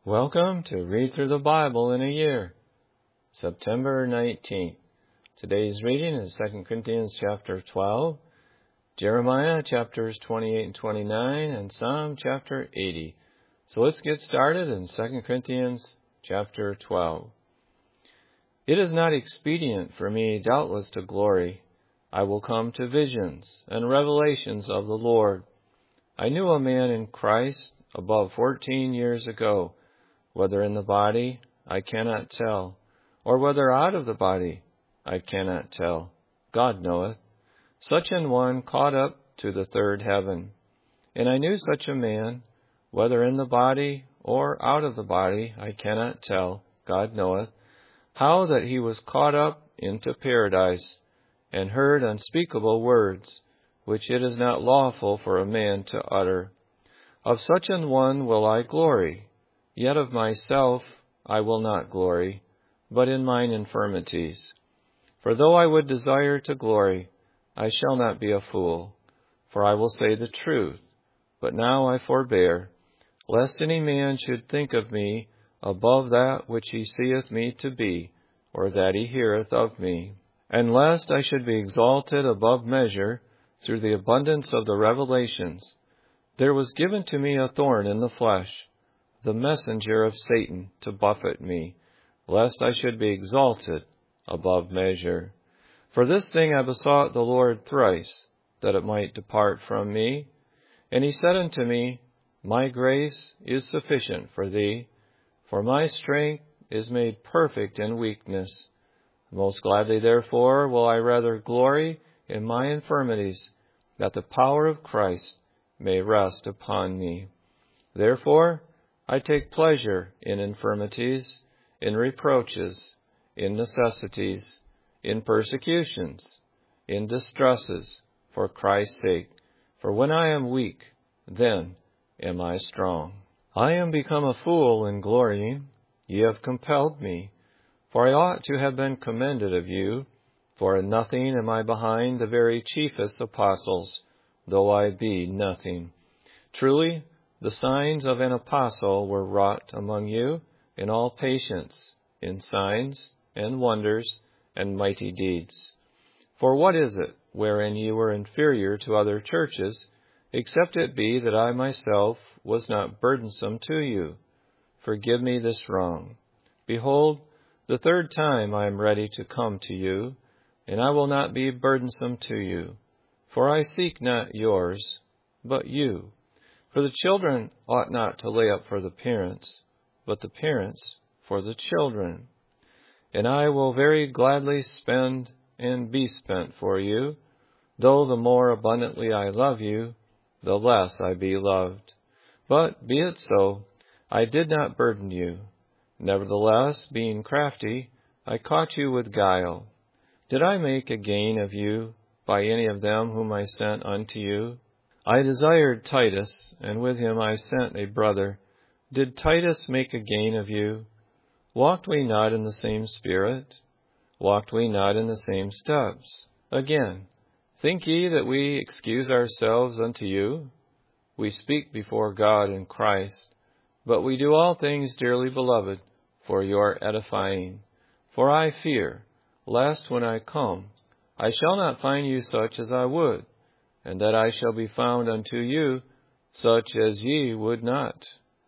Welcome to Read Through the Bible in a Year, September 19th. Today's reading is 2 Corinthians chapter 12, Jeremiah chapters 28 and 29, and Psalm chapter 80. So let's get started in 2 Corinthians chapter 12. It is not expedient for me, doubtless, to glory. I will come to visions and revelations of the Lord. I knew a man in Christ above 14 years ago. Whether in the body, I cannot tell, or whether out of the body, I cannot tell. God knoweth. Such an one caught up to the third heaven. And I knew such a man, whether in the body or out of the body, I cannot tell. God knoweth. How that he was caught up into paradise, and heard unspeakable words, which it is not lawful for a man to utter. Of such an one will I glory. Yet of myself I will not glory, but in mine infirmities. For though I would desire to glory, I shall not be a fool. For I will say the truth, but now I forbear, lest any man should think of me above that which he seeth me to be, or that he heareth of me. And lest I should be exalted above measure through the abundance of the revelations, there was given to me a thorn in the flesh, the messenger of Satan, to buffet me, lest I should be exalted above measure. For this thing I besought the Lord thrice, that it might depart from me. And he said unto me, My grace is sufficient for thee, for my strength is made perfect in weakness. Most gladly therefore will I rather glory in my infirmities, that the power of Christ may rest upon me. Therefore I take pleasure in infirmities, in reproaches, in necessities, in persecutions, in distresses, for Christ's sake. For when I am weak, then am I strong. I am become a fool in glorying. Ye have compelled me. For I ought to have been commended of you. For in nothing am I behind the very chiefest apostles, though I be nothing. Truly, the signs of an apostle were wrought among you in all patience, in signs and wonders and mighty deeds. For what is it wherein ye were inferior to other churches, except it be that I myself was not burdensome to you? Forgive me this wrong. Behold, the third time I am ready to come to you, and I will not be burdensome to you. For I seek not yours, but you. For the children ought not to lay up for the parents, but the parents for the children. And I will very gladly spend and be spent for you, though the more abundantly I love you, the less I be loved. But be it so, I did not burden you. Nevertheless, being crafty, I caught you with guile. Did I make a gain of you by any of them whom I sent unto you? I desired Titus, and with him I sent a brother. Did Titus make a gain of you? Walked we not in the same spirit? Walked we not in the same steps? Again, think ye that we excuse ourselves unto you? We speak before God in Christ, but we do all things, dearly beloved, for your edifying. For I fear, lest when I come, I shall not find you such as I would, and that I shall be found unto you such as ye would not.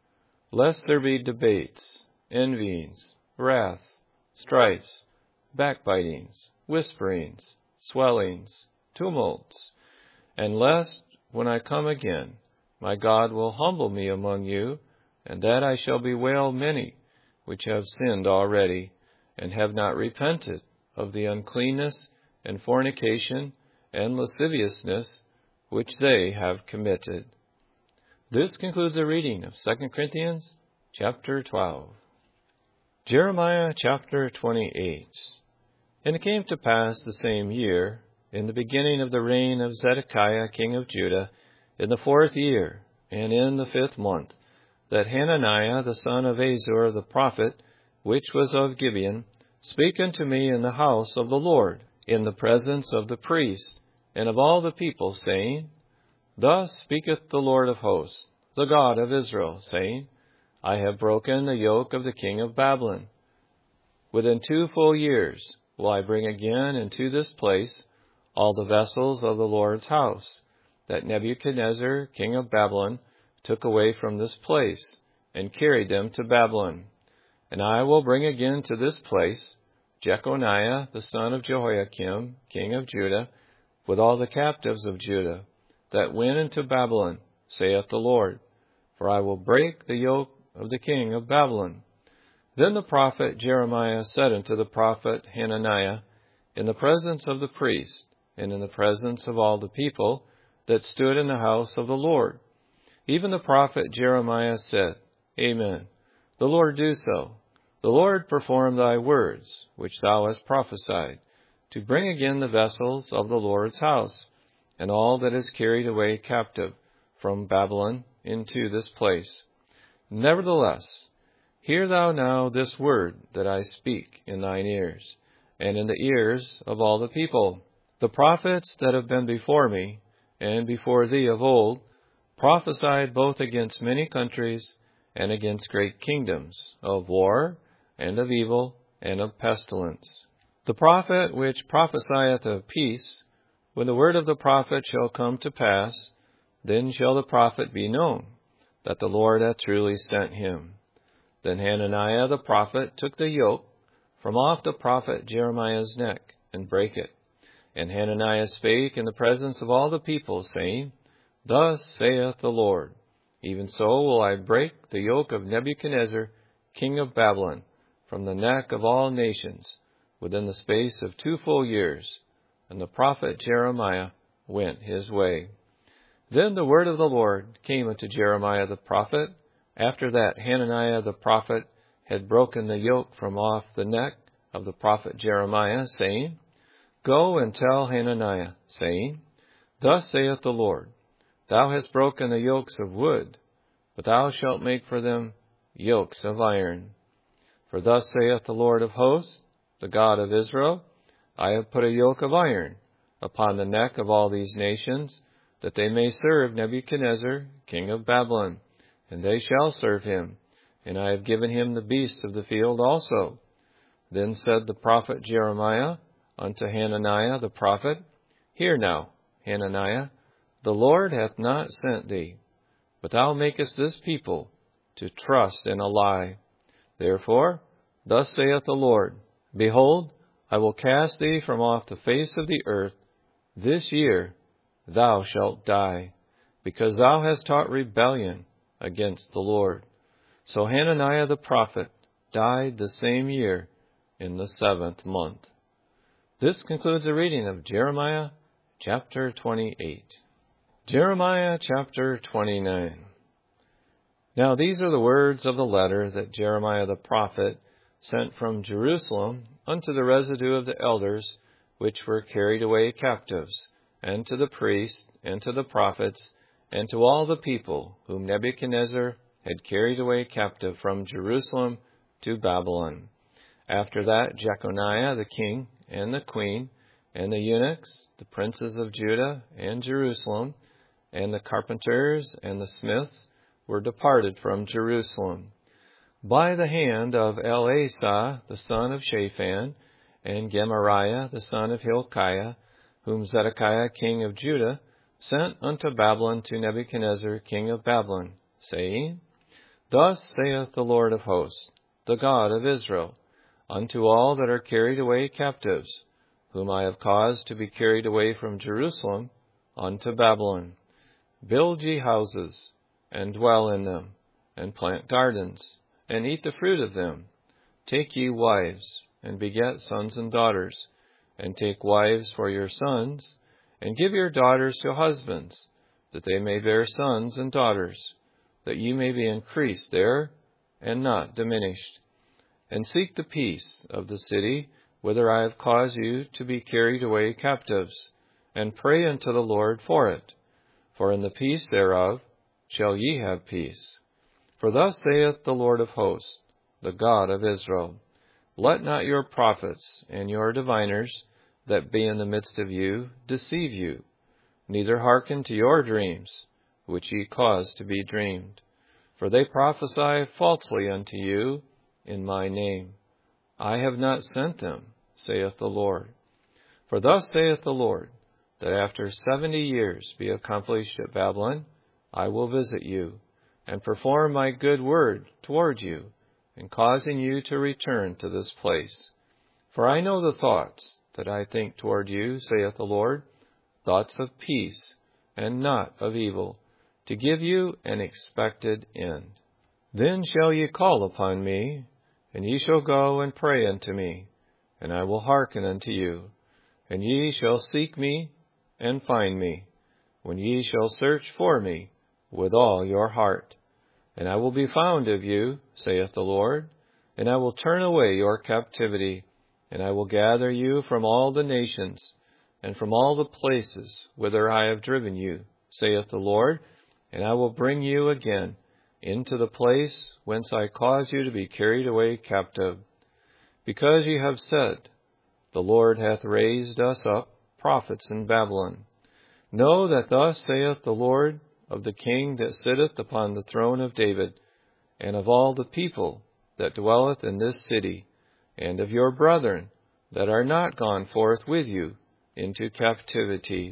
Lest there be debates, envyings, wraths, strifes, backbitings, whisperings, swellings, tumults, and lest, when I come again, my God will humble me among you, and that I shall bewail many which have sinned already, and have not repented of the uncleanness and fornication and lasciviousness which they have committed. This concludes the reading of 2 Corinthians chapter 12. Jeremiah chapter 28. And it came to pass the same year, in the beginning of the reign of Zedekiah king of Judah, in the 4th year, and in the 5th month, that Hananiah the son of Azur the prophet, which was of Gibeon, spake unto me in the house of the Lord, in the presence of the priests, and of all the people, saying, Thus speaketh the Lord of hosts, the God of Israel, saying, I have broken the yoke of the king of Babylon. Within 2 full years will I bring again into this place all the vessels of the Lord's house, that Nebuchadnezzar, king of Babylon, took away from this place, and carried them to Babylon. And I will bring again to this place Jeconiah, the son of Jehoiakim, king of Judah, with all the captives of Judah, that went into Babylon, saith the Lord. For I will break the yoke of the king of Babylon. Then the prophet Jeremiah said unto the prophet Hananiah, in the presence of the priest, and in the presence of all the people that stood in the house of the Lord, even the prophet Jeremiah said, Amen. The Lord do so. The Lord perform thy words, which thou hast prophesied, to bring again the vessels of the Lord's house, and all that is carried away captive from Babylon into this place. Nevertheless, hear thou now this word that I speak in thine ears, and in the ears of all the people. The prophets that have been before me, and before thee of old, prophesied both against many countries, and against great kingdoms, of war, and of evil, and of pestilence. The prophet which prophesieth of peace, when the word of the prophet shall come to pass, then shall the prophet be known, that the Lord hath truly sent him. Then Hananiah the prophet took the yoke from off the prophet Jeremiah's neck, and brake it. And Hananiah spake in the presence of all the people, saying, Thus saith the Lord, even so will I break the yoke of Nebuchadnezzar, king of Babylon, from the neck of all nations, within the space of 2 full years. And the prophet Jeremiah went his way. Then the word of the Lord came unto Jeremiah the prophet, after that Hananiah the prophet had broken the yoke from off the neck of the prophet Jeremiah, saying, Go and tell Hananiah, saying, Thus saith the Lord, Thou hast broken the yokes of wood, but thou shalt make for them yokes of iron. For thus saith the Lord of hosts, the God of Israel, I have put a yoke of iron upon the neck of all these nations, that they may serve Nebuchadnezzar, king of Babylon, and they shall serve him. And I have given him the beasts of the field also. Then said the prophet Jeremiah unto Hananiah the prophet, Hear now, Hananiah, the Lord hath not sent thee, but thou makest this people to trust in a lie. Therefore, thus saith the Lord, Behold, I will cast thee from off the face of the earth. This year thou shalt die, because thou hast taught rebellion against the Lord. So Hananiah the prophet died the same year in the 7th month. This concludes the reading of Jeremiah chapter 28. Jeremiah chapter 29. Now these are the words of the letter that Jeremiah the prophet sent from Jerusalem unto the residue of the elders which were carried away captives, and to the priests, and to the prophets, and to all the people whom Nebuchadnezzar had carried away captive from Jerusalem to Babylon. After that Jeconiah the king, and the queen, and the eunuchs, the princes of Judah and Jerusalem, and the carpenters and the smiths were departed from Jerusalem, by the hand of Elasah the son of Shaphan, and Gemariah the son of Hilkiah, whom Zedekiah king of Judah sent unto Babylon to Nebuchadnezzar king of Babylon, saying, Thus saith the Lord of hosts, the God of Israel, unto all that are carried away captives, whom I have caused to be carried away from Jerusalem unto Babylon, Build ye houses, and dwell in them, and plant gardens, and eat the fruit of them. Take ye wives, and beget sons and daughters, and take wives for your sons, and give your daughters to husbands, that they may bear sons and daughters, that ye may be increased there, and not diminished. And seek the peace of the city, whither I have caused you to be carried away captives, and pray unto the Lord for it. For in the peace thereof shall ye have peace. For thus saith the Lord of hosts, the God of Israel, Let not your prophets and your diviners that be in the midst of you deceive you, neither hearken to your dreams, which ye cause to be dreamed. For they prophesy falsely unto you in my name. I have not sent them, saith the Lord. For thus saith the Lord, that after 70 years be accomplished at Babylon, I will visit you, and perform my good word toward you, in causing you to return to this place. For I know the thoughts that I think toward you, saith the Lord, thoughts of peace, and not of evil, to give you an expected end. Then shall ye call upon me, and ye shall go and pray unto me, and I will hearken unto you. And ye shall seek me, and find me, when ye shall search for me with all your heart. And I will be found of you, saith the Lord, and I will turn away your captivity, and I will gather you from all the nations, and from all the places whither I have driven you, saith the Lord, and I will bring you again into the place whence I caused you to be carried away captive. Because ye have said, the Lord hath raised us up prophets in Babylon. Know that thus saith the Lord of the King that sitteth upon the throne of David, and of all the people that dwelleth in this city, and of your brethren that are not gone forth with you into captivity.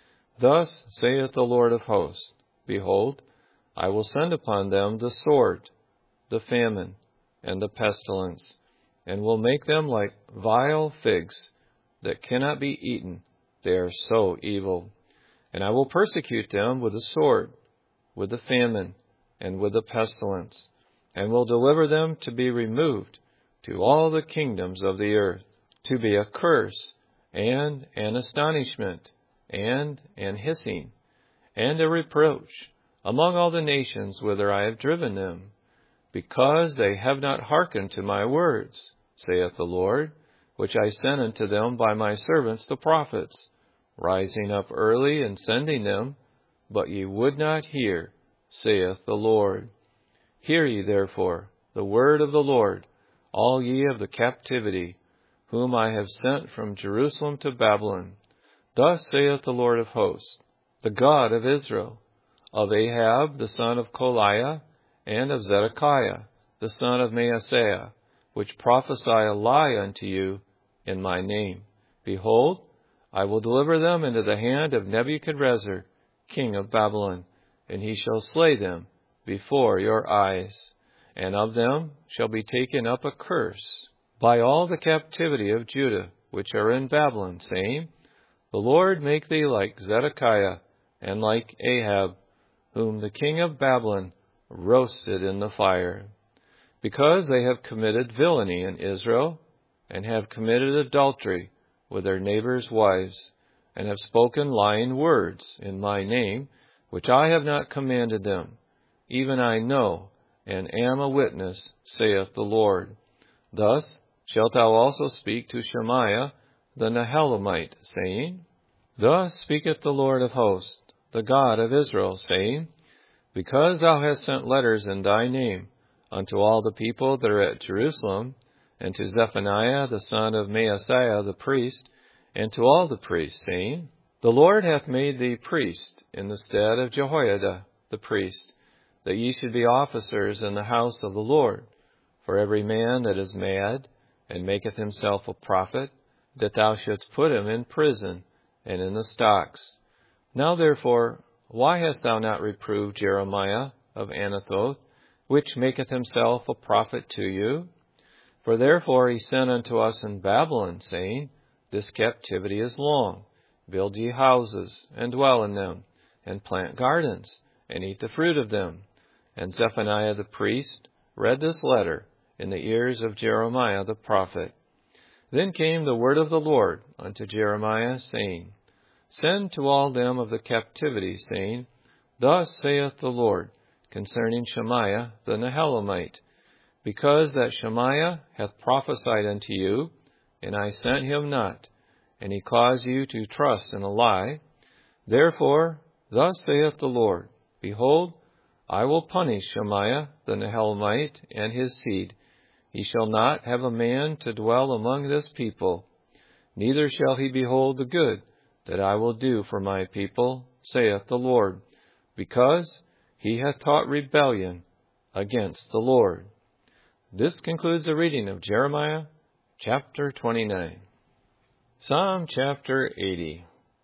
Thus saith the Lord of hosts, Behold, I will send upon them the sword, the famine, and the pestilence, and will make them like vile figs that cannot be eaten. They are so evil. And I will persecute them with the sword, with the famine, and with the pestilence, and will deliver them to be removed to all the kingdoms of the earth, to be a curse, and an astonishment, and an hissing, and a reproach among all the nations whither I have driven them, because they have not hearkened to my words, saith the Lord, which I sent unto them by my servants the prophets, rising up early and sending them, but ye would not hear, saith the Lord. Hear ye therefore the word of the Lord, all ye of the captivity, whom I have sent from Jerusalem to Babylon. Thus saith the Lord of hosts, the God of Israel, of Ahab the son of Koliah, and of Zedekiah the son of Maaseiah, which prophesy a lie unto you in my name. Behold, I will deliver them into the hand of Nebuchadrezzar, king of Babylon, and he shall slay them before your eyes. And of them shall be taken up a curse by all the captivity of Judah, which are in Babylon, saying, The Lord make thee like Zedekiah, and like Ahab, whom the king of Babylon roasted in the fire. Because they have committed villainy in Israel, and have committed adultery with their neighbors' wives, and have spoken lying words in my name, which I have not commanded them. Even I know, and am a witness, saith the Lord. Thus shalt thou also speak to Shemaiah the Nehelamite, saying, Thus speaketh the Lord of hosts, the God of Israel, saying, Because thou hast sent letters in thy name unto all the people that are at Jerusalem, and to Zephaniah the son of Maaseiah the priest, and to all the priests, saying, The Lord hath made thee priest in the stead of Jehoiada the priest, that ye should be officers in the house of the Lord. For every man that is mad, and maketh himself a prophet, that thou shouldst put him in prison, and in the stocks. Now therefore, why hast thou not reproved Jeremiah of Anathoth, which maketh himself a prophet to you? For therefore he sent unto us in Babylon, saying, This captivity is long. Build ye houses, and dwell in them, and plant gardens, and eat the fruit of them. And Zephaniah the priest read this letter in the ears of Jeremiah the prophet. Then came the word of the Lord unto Jeremiah, saying, Send to all them of the captivity, saying, Thus saith the Lord concerning Shemaiah the Nehelamite, because that Shemaiah hath prophesied unto you, and I sent him not, and he caused you to trust in a lie. Therefore, thus saith the Lord, Behold, I will punish Shemaiah the Nehelamite and his seed. He shall not have a man to dwell among this people, neither shall he behold the good that I will do for my people, saith the Lord, because he hath taught rebellion against the Lord. This concludes the reading of Jeremiah chapter 29. Psalm chapter 80.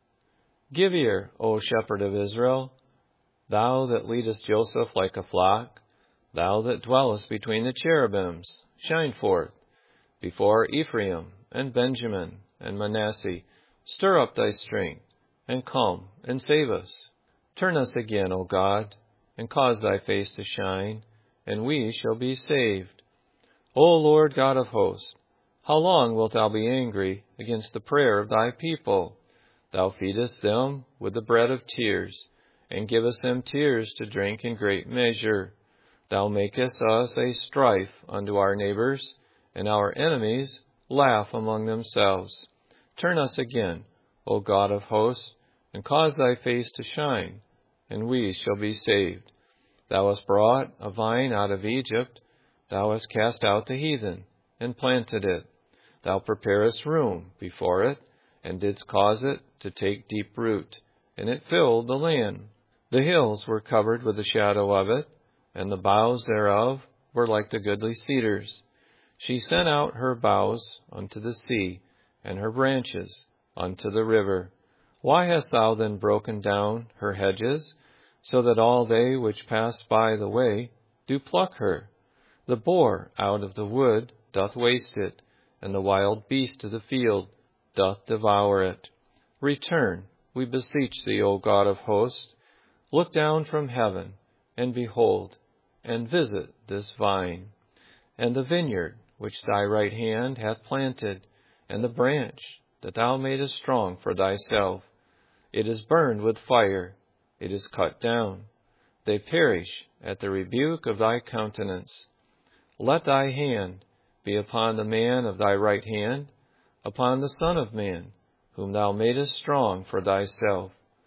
Give ear, O shepherd of Israel, thou that leadest Joseph like a flock, thou that dwellest between the cherubims, shine forth. Before Ephraim and Benjamin and Manasseh, stir up thy strength, and come and save us. Turn us again, O God, and cause thy face to shine, and we shall be saved. O Lord God of hosts, how long wilt thou be angry against the prayer of thy people? Thou feedest them with the bread of tears, and givest them tears to drink in great measure. Thou makest us a strife unto our neighbors, and our enemies laugh among themselves. Turn us again, O God of hosts, and cause thy face to shine, and we shall be saved. Thou hast brought a vine out of Egypt. Thou hast cast out the heathen, and planted it. Thou preparest room before it, and didst cause it to take deep root, and it filled the land. The hills were covered with the shadow of it, and the boughs thereof were like the goodly cedars. She sent out her boughs unto the sea, and her branches unto the river. Why hast thou then broken down her hedges, so that all they which pass by the way do pluck her? The boar out of the wood doth waste it, and the wild beast of the field doth devour it. Return, we beseech thee, O God of hosts. Look down from heaven, and behold, and visit this vine, and the vineyard which thy right hand hath planted, and the branch that thou madest strong for thyself. It is burned with fire, it is cut down. They perish at the rebuke of thy countenance. Let thy hand be upon the man of thy right hand, upon the Son of Man, whom thou madest strong for thyself.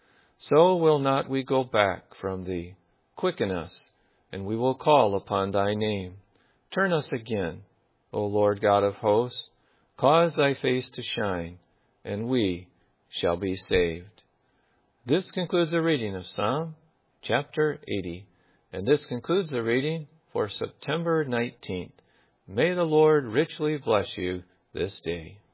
So will not we go back from thee. Quicken us, and we will call upon thy name. Turn us again, O Lord God of hosts. Cause thy face to shine, and we shall be saved. This concludes the reading of Psalm chapter 80, and this concludes the reading for September 19th. May the Lord richly bless you this day.